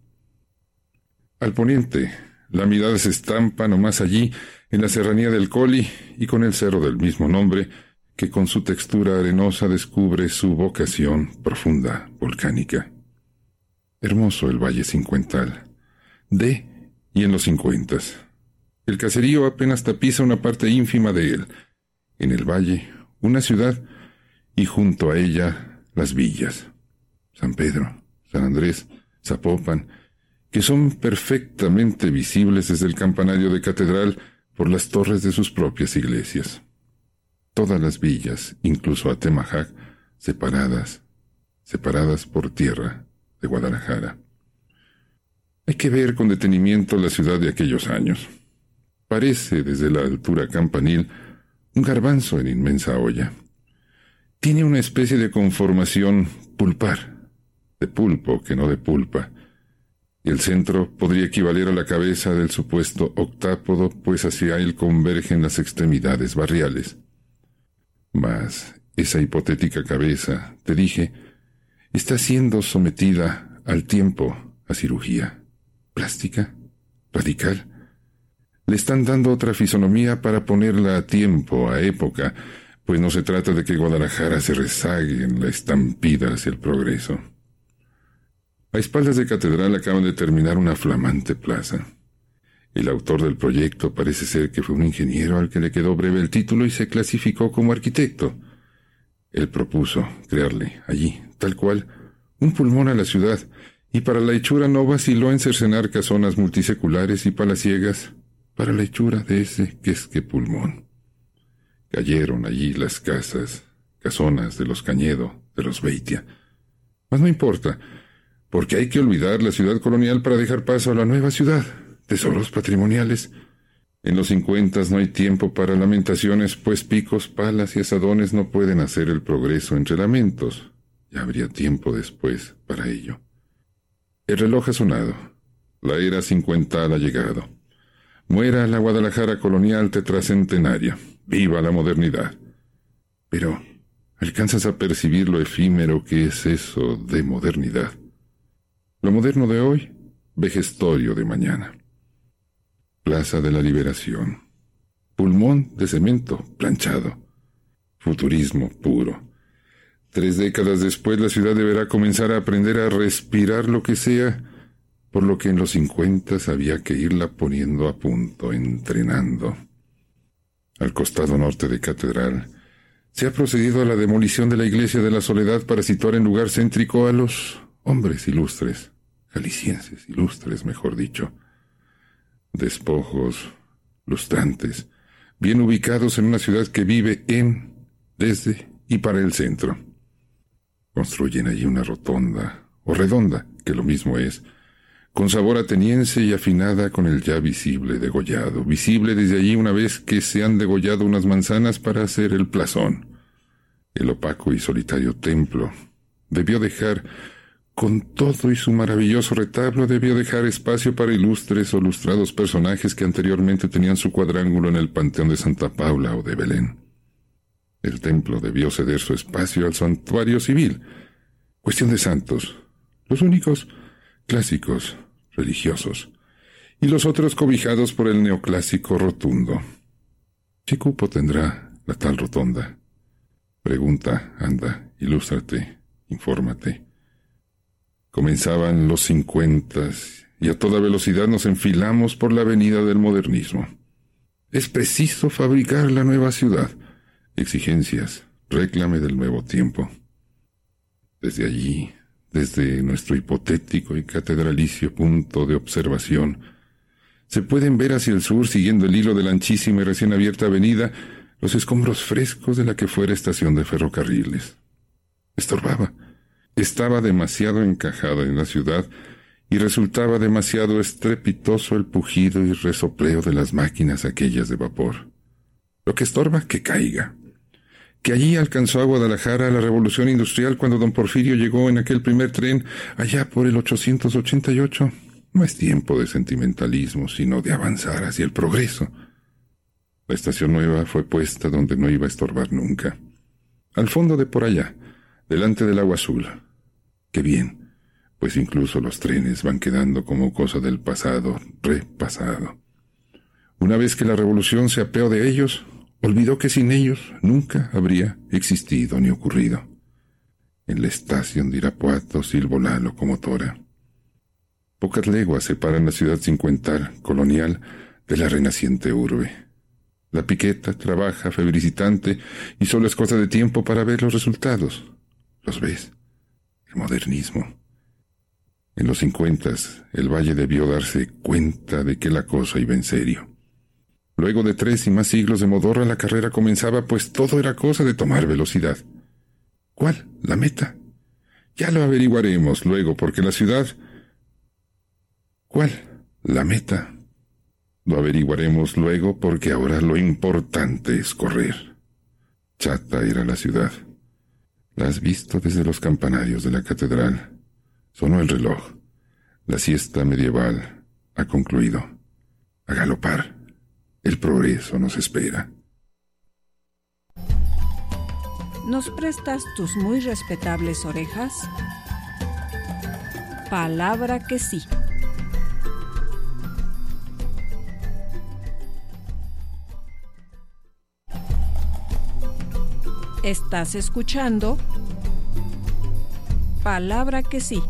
[SPEAKER 4] Al poniente, la mirada se estampa nomás allí, en la serranía del Coli, y con el cerro del mismo nombre, que con su textura arenosa descubre su vocación profunda, volcánica. Hermoso el Valle Cincuental, de y en los cincuentas. El caserío apenas tapiza una parte ínfima de él. En el valle, una ciudad, y junto a ella, las villas. San Pedro, San Andrés, Zapopan, que son perfectamente visibles desde el campanario de catedral por las torres de sus propias iglesias. Todas las villas, incluso Atemajac, separadas, separadas por tierra de Guadalajara. Hay que ver con detenimiento la ciudad de aquellos años. Parece, desde la altura campanil, un garbanzo en inmensa olla. Tiene una especie de conformación pulpar, de pulpo que no de pulpa, y el centro podría equivaler a la cabeza del supuesto octápodo, pues hacia él convergen las extremidades barriales. Mas esa hipotética cabeza, te dije, está siendo sometida al tiempo, a cirugía. ¿Plástica? ¿Radical? Le están dando otra fisonomía para ponerla a tiempo, a época, pues no se trata de que Guadalajara se rezague en la estampida hacia el progreso. A espaldas de catedral acaban de terminar una flamante plaza. El autor del proyecto parece ser que fue un ingeniero al que le quedó breve el título y se clasificó como arquitecto. Él propuso crearle, allí, tal cual, un pulmón a la ciudad, y para la hechura no vaciló en cercenar casonas multiseculares y palaciegas para la hechura de ese que es que pulmón. Cayeron allí las casas, casonas de los Cañedo, de los Beitia. Mas no importa, porque hay que olvidar la ciudad colonial para dejar paso a la nueva ciudad, tesoros patrimoniales. En los cincuentas no hay tiempo para lamentaciones, pues picos, palas y asadones no pueden hacer el progreso entre lamentos. Ya habría tiempo después para ello. El reloj ha sonado. La era cincuental ha llegado. Muera la Guadalajara colonial tetracentenaria. ¡Viva la modernidad! Pero, ¿alcanzas a percibir lo efímero que es eso de modernidad? Lo moderno de hoy, vejestorio de mañana. Plaza de la Liberación. Pulmón de cemento planchado. Futurismo puro. Tres décadas después la ciudad deberá comenzar a aprender a respirar lo que sea, por lo que en los cincuentas había que irla poniendo a punto, entrenando. Al costado norte de Catedral, se ha procedido a la demolición de la iglesia de la Soledad para situar en lugar céntrico a los hombres ilustres, jaliscienses ilustres, mejor dicho. despojos, lustrantes, bien ubicados en una ciudad que vive en, desde y para el centro. Construyen allí una rotonda, o redonda, que lo mismo es, con sabor ateniense y afinada con el ya visible degollado, visible desde allí una vez que se han degollado unas manzanas para hacer el plazón. El opaco y solitario templo debió dejar, con todo y su maravilloso retablo, debió dejar espacio para ilustres o lustrados personajes que anteriormente tenían su cuadrángulo en el Panteón de Santa Paula o de Belén. El templo debió ceder su espacio al santuario civil. Cuestión de santos, los únicos clásicos, religiosos, y los otros cobijados por el neoclásico rotundo. ¿Qué cupo tendrá la tal rotonda? Pregunta, anda, ilústrate, infórmate. Comenzaban los cincuentas y a toda velocidad nos enfilamos por la avenida del modernismo. Es preciso fabricar la nueva ciudad. Exigencias, réclame del nuevo tiempo. Desde allí, desde nuestro hipotético y catedralicio punto de observación, se pueden ver hacia el sur, siguiendo el hilo de la anchísima y recién abierta avenida, los escombros frescos de la que fuera estación de ferrocarriles. Estorbaba. Estaba demasiado encajada en la ciudad y resultaba demasiado estrepitoso el pujido y resopleo de las máquinas aquellas de vapor. Lo que estorba, que caiga. Que allí alcanzó a Guadalajara la revolución industrial cuando don Porfirio llegó en aquel primer tren allá por el ochocientos ochenta y ocho. No es tiempo de sentimentalismo, sino de avanzar hacia el progreso. La estación nueva fue puesta donde no iba a estorbar nunca. Al fondo de por allá, delante del Agua Azul. Qué bien, pues incluso los trenes van quedando como cosa del pasado, repasado. Una vez que la revolución se apeó de ellos, olvidó que sin ellos nunca habría existido ni ocurrido. En la estación de Irapuato silbó la locomotora. Pocas leguas separan la ciudad cincuental, colonial, de la renaciente urbe. La piqueta trabaja febricitante y solo es cosa de tiempo para ver los resultados. ¿Los ves? El modernismo. En los cincuentas, el valle debió darse cuenta de que la cosa iba en serio. Luego de tres y más siglos de modorra, la carrera comenzaba, pues todo era cosa de tomar velocidad. ¿Cuál? ¿La meta? Ya lo averiguaremos luego, porque la ciudad... ¿Cuál? La meta. Lo averiguaremos luego, porque ahora lo importante es correr. Chata era la ciudad. La has visto desde los campanarios de la catedral. Sonó el reloj. La siesta medieval ha concluido. A galopar. El progreso nos espera.
[SPEAKER 2] ¿Nos prestas tus muy respetables orejas? Palabra que sí. Estás escuchando Palabra que sí.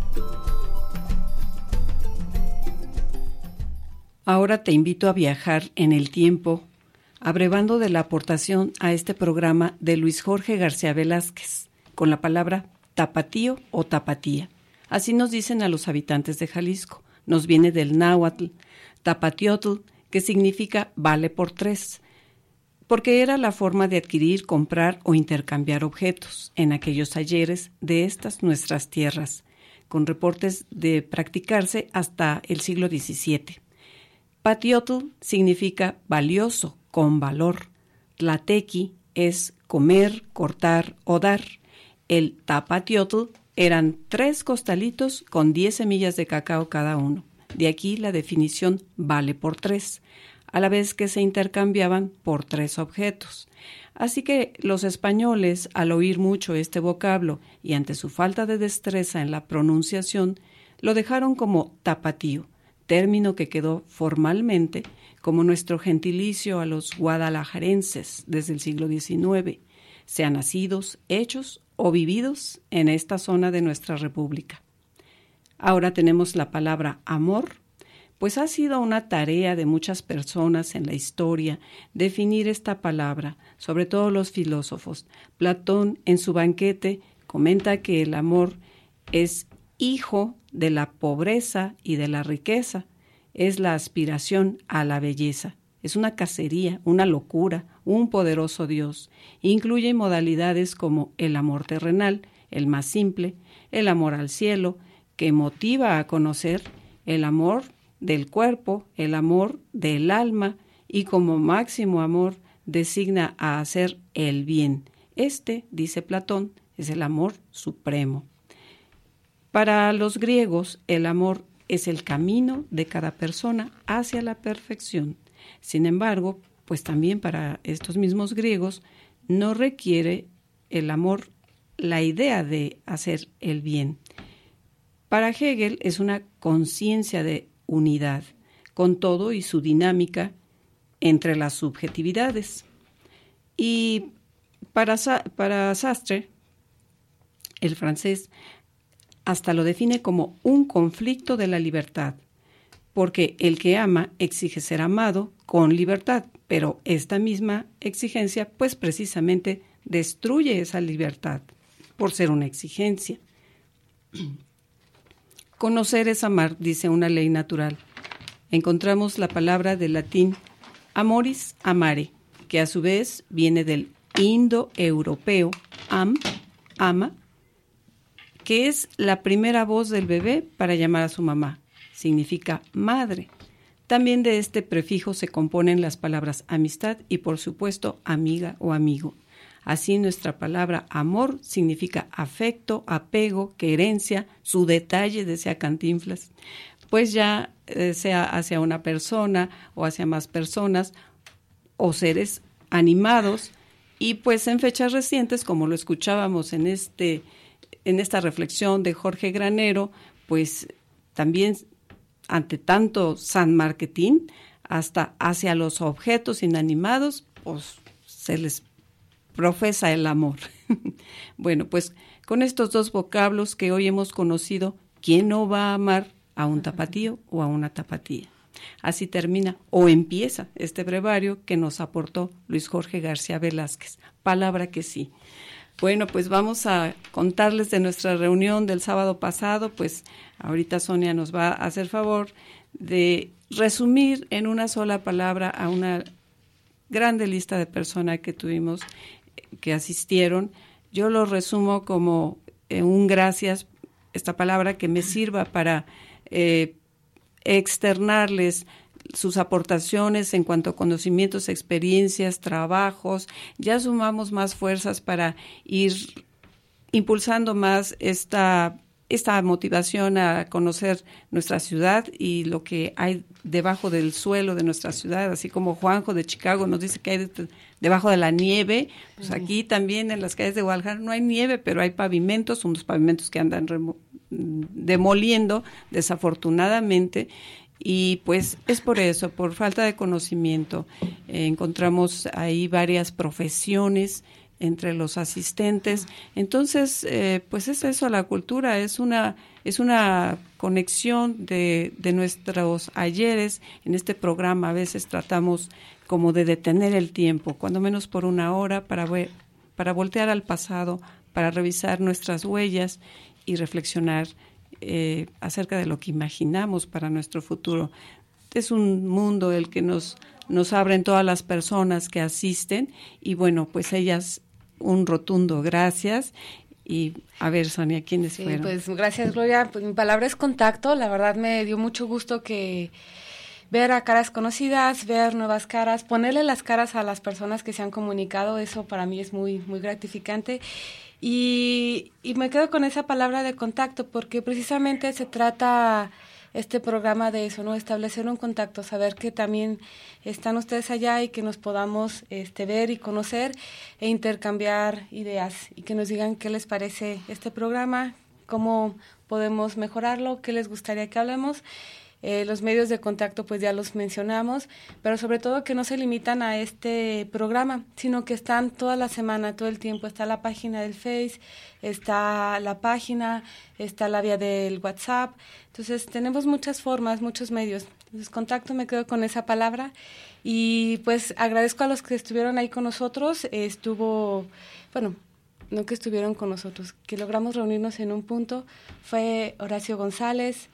[SPEAKER 2] Ahora te invito a viajar en el tiempo, abrevando de la aportación a este programa de Luis Jorge García Velázquez, con la palabra tapatío o tapatía. Así nos dicen a los habitantes de Jalisco. Nos viene del náhuatl, tapatiotl, que significa vale por tres, porque era la forma de adquirir, comprar o intercambiar objetos en aquellos talleres de estas nuestras tierras, con reportes de practicarse hasta el siglo diecisiete. Patiotl significa valioso, con valor. Tlatequi es comer, cortar o dar. El tapatiotl eran tres costalitos con diez semillas de cacao cada uno. De aquí la definición vale por tres, a la vez que se intercambiaban por tres objetos. Así que los españoles, al oír mucho este vocablo y ante su falta de destreza en la pronunciación, lo dejaron como tapatío, término que quedó formalmente como nuestro gentilicio a los guadalajarenses desde el siglo diecinueve, sean nacidos, hechos o vividos en esta zona de nuestra república. Ahora tenemos la palabra amor, pues ha sido una tarea de muchas personas en la historia definir esta palabra, sobre todo los filósofos. Platón, en su banquete, comenta que el amor es hijo de la pobreza y de la riqueza. es la aspiración a la belleza. Es una cacería, una locura, un poderoso Dios. Incluye modalidades como el amor terrenal, el más simple, el amor al cielo, que motiva a conocer, el amor del cuerpo, el amor del alma, y como máximo amor designa a hacer el bien. Este, dice Platón, es el amor supremo. Para los griegos, el amor es el camino de cada persona hacia la perfección. Sin embargo, pues también para estos mismos griegos no requiere el amor la idea de hacer el bien. Para Hegel es una conciencia de unidad, con todo y su dinámica entre las subjetividades. Y para, para Sartre, el francés, hasta lo define como un conflicto de la libertad, porque el que ama exige ser amado con libertad, pero esta misma exigencia, pues precisamente destruye esa libertad por ser una exigencia. Conocer es amar, dice una ley natural. Encontramos la palabra del latín amoris amare, que a su vez viene del indoeuropeo am, ama, que es la primera voz del bebé para llamar a su mamá. Significa madre. También de este prefijo se componen las palabras amistad y, por supuesto, amiga o amigo. Así nuestra palabra amor significa afecto, apego, querencia, su detalle, decía Cantinflas, pues ya eh, sea hacia una persona o hacia más personas o seres animados, y pues en fechas recientes, como lo escuchábamos en este en esta reflexión de Jorge Granero, pues también ante tanto San Marketín, hasta hacia los objetos inanimados, pues se les profesa el amor. Bueno, pues con estos dos vocablos que hoy hemos conocido, ¿quién no va a amar a un tapatío o a una tapatía? Así termina o empieza este brevario que nos aportó Luis Jorge García Velázquez. Palabra que sí. Bueno, pues vamos a contarles de nuestra reunión del sábado pasado. Pues ahorita Sonia nos va a hacer favor de resumir en una sola palabra a una grande lista de personas que tuvimos, que asistieron. Yo lo resumo como eh, un gracias, esta palabra que me sirva para eh, externarles sus aportaciones en cuanto a conocimientos, experiencias, trabajos. Ya sumamos más fuerzas para ir impulsando más esta, esta motivación a conocer nuestra ciudad y lo que hay debajo del suelo de nuestra ciudad, así como Juanjo de Chicago nos dice que hay de, debajo de la nieve. Pues aquí también en las calles de Guadalajara no hay nieve, pero hay pavimentos, unos pavimentos que andan remo- demoliendo desafortunadamente. Y pues es por eso, por falta de conocimiento. Eh, encontramos ahí varias profesiones entre los asistentes. Entonces, eh, pues es eso, la cultura es una es una conexión de, de nuestros ayeres. En este programa a veces tratamos como de detener el tiempo, cuando menos por una hora, para, para voltear al pasado, para revisar nuestras huellas y reflexionar Eh, acerca de lo que imaginamos para nuestro futuro. Es un mundo el que nos, nos abren todas las personas que asisten, y bueno, pues ellas un rotundo gracias. Y a ver, Sonia, ¿quiénes
[SPEAKER 7] sí,
[SPEAKER 2] fueron?
[SPEAKER 7] Pues gracias, Gloria. Pues mi palabra es contacto. La verdad me dio mucho gusto que ver a caras conocidas, ver nuevas caras, ponerle las caras a las personas que se han comunicado. Eso para mí es muy, muy gratificante. Y, y me quedo con esa palabra de contacto, porque precisamente se trata este programa de eso, ¿no? Establecer un contacto, saber que también están ustedes allá y que nos podamos este, ver y conocer e intercambiar ideas, y que nos digan qué les parece este programa, cómo podemos mejorarlo, qué les gustaría que hablemos. Eh, los medios de contacto pues ya los mencionamos, pero sobre todo que no se limitan a este programa, sino que están toda la semana, todo el tiempo. Está la página del Face, está la página, está la vía del WhatsApp. Entonces tenemos muchas formas, muchos medios. Entonces contacto, me quedo con esa palabra. Y pues agradezco a los que estuvieron ahí con nosotros. Eh, estuvo, bueno, no que estuvieron con nosotros, que logramos reunirnos en un punto. Fue Horacio González,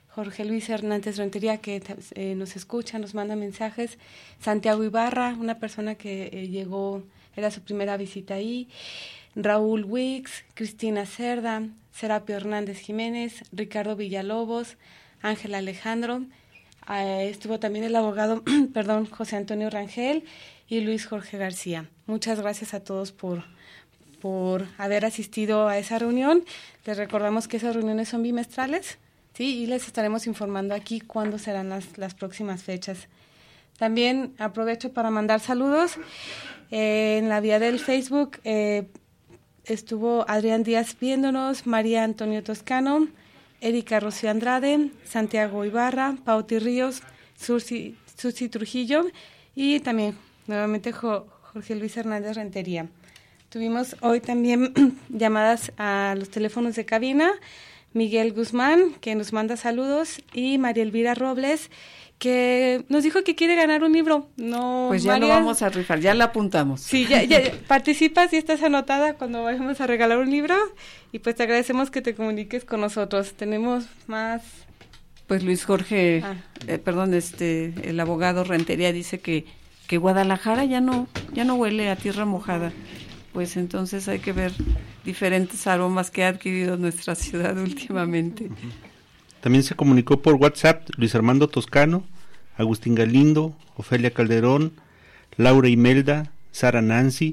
[SPEAKER 7] Jorge Luis Hernández Rentería, que eh, nos escucha, nos manda mensajes, Santiago Ibarra, una persona que eh, llegó, era su primera visita ahí, Raúl Wicks, Cristina Cerda, Serapio Hernández Jiménez, Ricardo Villalobos, Ángel Alejandro, eh, estuvo también el abogado, perdón, José Antonio Rangel y Luis Jorge García. Muchas gracias a todos por, por haber asistido a esa reunión. Les recordamos que esas reuniones son bimestrales, ¿sí? Y les estaremos informando aquí cuándo serán las, las próximas fechas. También aprovecho para mandar saludos. Eh, en la vía del Facebook eh, estuvo Adrián Díaz viéndonos, María Antonio Toscano, Erika Rocío Andrade, Santiago Ibarra, Pauti Ríos, Susi, Susi Trujillo y también nuevamente jo, Jorge Luis Hernández Rentería. Tuvimos hoy también llamadas a los teléfonos de cabina, Miguel Guzmán, que nos manda saludos, y María Elvira Robles, que nos dijo que quiere ganar un libro. No,
[SPEAKER 2] pues ya
[SPEAKER 7] María,
[SPEAKER 2] lo vamos a rifar, ya la apuntamos.
[SPEAKER 7] Sí, ya, ya participas y estás anotada cuando vayamos a regalar un libro, y pues te agradecemos que te comuniques con nosotros. Tenemos más...
[SPEAKER 2] Pues Luis Jorge,
[SPEAKER 7] ah.
[SPEAKER 2] eh, perdón, este, el abogado Rentería dice que, que Guadalajara ya no, ya no huele a tierra mojada. Pues entonces hay que ver diferentes aromas que ha adquirido nuestra ciudad últimamente.
[SPEAKER 5] También se comunicó por WhatsApp Luis Armando Toscano, Agustín Galindo, Ofelia Calderón, Laura Imelda, Sara Nancy,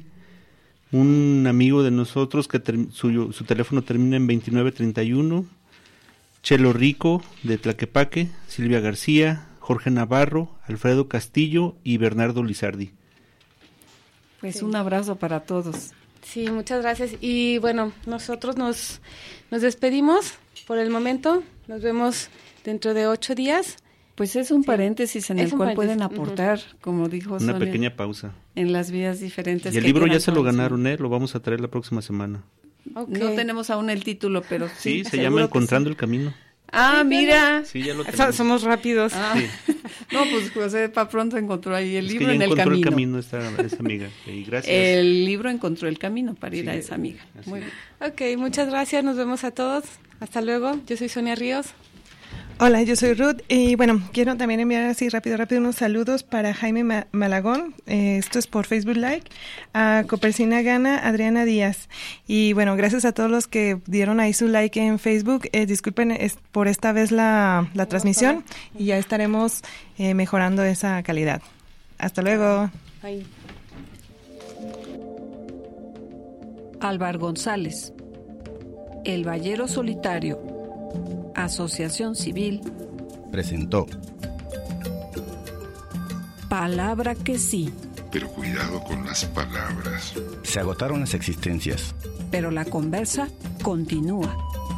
[SPEAKER 5] un amigo de nosotros que ter- su, su teléfono termina en veintinueve treinta y uno, Chelo Rico de Tlaquepaque, Silvia García, Jorge Navarro, Alfredo Castillo y Bernardo Lizardi.
[SPEAKER 2] Pues
[SPEAKER 7] sí.
[SPEAKER 2] Un abrazo para todos.
[SPEAKER 7] Sí, muchas gracias. Y bueno, nosotros nos, nos despedimos por el momento. Nos vemos dentro de ocho días.
[SPEAKER 2] Pues es un
[SPEAKER 7] sí.
[SPEAKER 2] paréntesis en
[SPEAKER 7] es
[SPEAKER 2] el cual
[SPEAKER 7] paréntesis.
[SPEAKER 2] pueden aportar, uh-huh. como dijo
[SPEAKER 5] Una
[SPEAKER 2] Sonia,
[SPEAKER 5] pequeña pausa.
[SPEAKER 2] En las vías diferentes.
[SPEAKER 5] Y el
[SPEAKER 2] que
[SPEAKER 5] libro ya se lo
[SPEAKER 2] conocer.
[SPEAKER 5] ganaron, ¿eh? Lo vamos a traer la próxima semana.
[SPEAKER 7] Okay.
[SPEAKER 2] No tenemos aún el título, pero sí.
[SPEAKER 5] Sí, se llama Encontrando
[SPEAKER 2] sí.
[SPEAKER 5] el Camino.
[SPEAKER 2] Ah, sí, mira.
[SPEAKER 5] Sí, ya lo tenemos.
[SPEAKER 7] Somos rápidos.
[SPEAKER 2] Ah. Sí. No, pues José para pronto encontró ahí el
[SPEAKER 5] es
[SPEAKER 2] libro
[SPEAKER 5] que ya
[SPEAKER 2] en el
[SPEAKER 5] encontró
[SPEAKER 2] camino.
[SPEAKER 5] el camino esta, esta amiga. Y gracias.
[SPEAKER 2] El libro encontró el camino para ir
[SPEAKER 5] sí,
[SPEAKER 2] a esa amiga. Muy bien.
[SPEAKER 7] Ok, muchas gracias. Nos vemos a todos. Hasta luego. Yo soy Sonia Ríos.
[SPEAKER 10] Hola, yo soy Ruth y bueno, quiero también enviar así rápido, rápido unos saludos para Jaime Ma- Malagón, eh, esto es por Facebook Live, a Copercina Gana, Adriana Díaz y bueno, gracias a todos los que dieron ahí su like en Facebook, eh, disculpen es por esta vez la, la transmisión y ya estaremos eh, mejorando esa calidad. Hasta luego.
[SPEAKER 7] Bye.
[SPEAKER 2] Álvar González, El Ballero Solitario, Asociación Civil,
[SPEAKER 3] presentó
[SPEAKER 2] Palabra que sí.
[SPEAKER 4] Pero cuidado con las palabras.
[SPEAKER 3] Se agotaron las existencias.
[SPEAKER 2] Pero la conversa continúa.